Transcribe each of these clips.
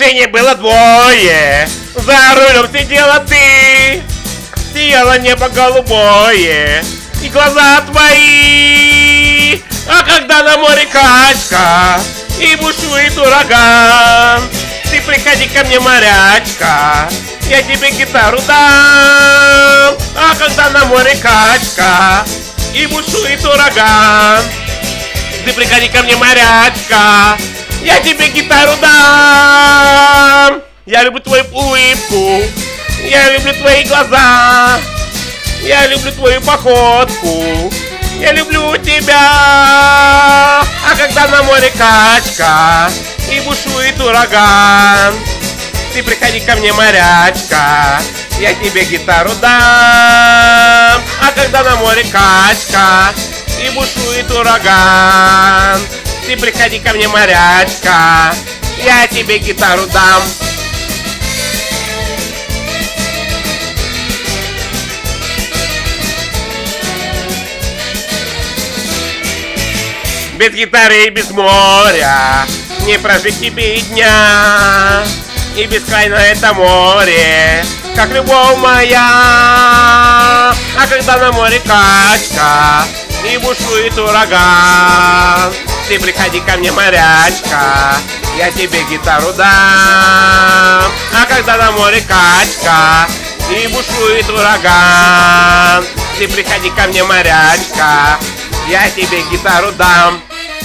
машине было двое, за рулем сидела ты. Сияло небо голубое и глаза твои. А когда на море качка и бушует ураган, ты приходи ко мне, морячка, я тебе гитару дам. А когда на море качка и бушует ураган, ты приходи ко мне, морячка, я тебе гитару дам. Я люблю твою улыбку, я люблю твои глаза, я люблю твою походку, я люблю тебя. А когда на море качка и бушует ураган, ты приходи ко мне, морячка, я тебе гитару дам. А когда на море качка и бушует ураган, ты приходи ко мне, морячка, я тебе гитару дам. Без гитары и без моря не прожить тебе и дня. И бескрайно это море, как любовь моя. А когда на море качка и бушует ураган, ты приходи ко мне, морячка, я тебе гитару дам. А когда на море качка и бушует ураган, ты приходи ко мне, морячка, я тебе гитару дам.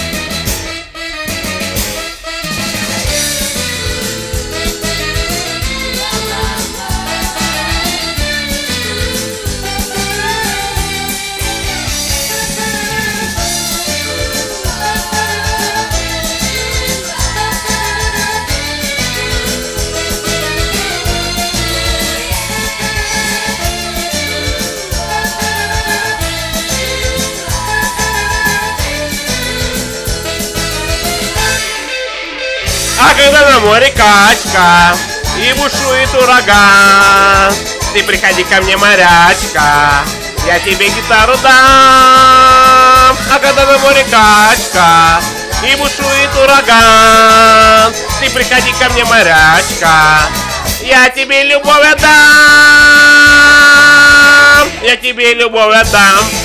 А когда на море качка и бушует ураган, ты приходи ко мне, морячка, я тебе гитару дам. А когда на море качка и бушует ураган, ты приходи ко мне, морячка, я тебе любовь отдам. Я тебе любовь отдам.